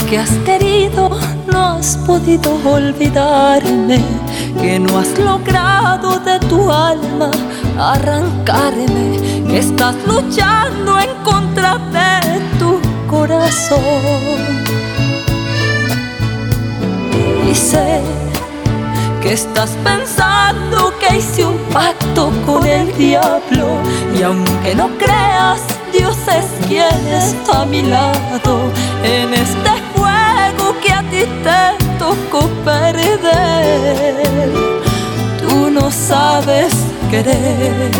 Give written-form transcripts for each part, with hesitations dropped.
que has querido, no has podido olvidarme, que no has logrado de tu alma arrancarme, que estás luchando en contra de tu corazón. Y sé que estás pensando que hice un pacto con el diablo, y aunque no creas, Dios es quien está a mi lado en este juego que a ti te tocó perder. Tú no sabes querer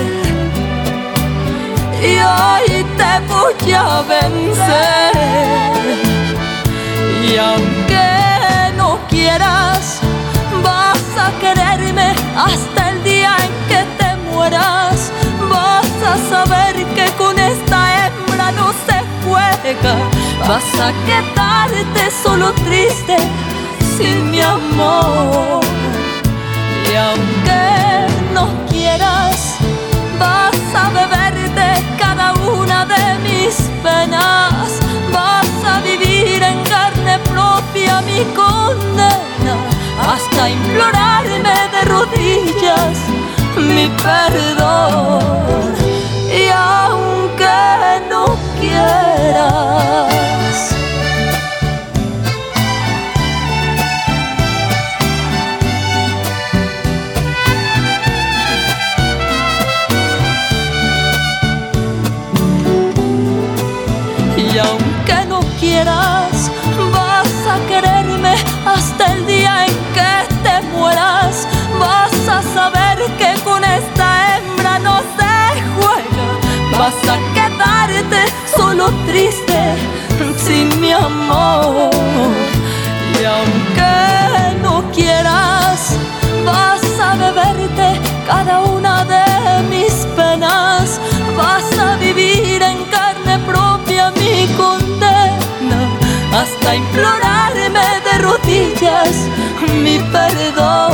y hoy te voy a vencer. Y aunque no quieras, vas a quererme hasta el día en que te mueras. Vas a saber que con esta hembra no se juega. Vas a quedarte solo triste sin mi amor. Y aunque no quieras, vas a beberte cada una de mis penas. Vas a vivir en carne propia mi condena, hasta implorarme de rodillas mi perdón. Y aunque no quieras, y aunque no quieras, vas a quererme hasta el día en que te mueras. Vas a saber que con esta hembra no se juega. Vas a quedarte solo triste sin mi amor. Y aunque no quieras, vas a beberte cada una de mis penas. Vas a vivir en carne propia mi condena, hasta implorarme de rodillas mi perdón.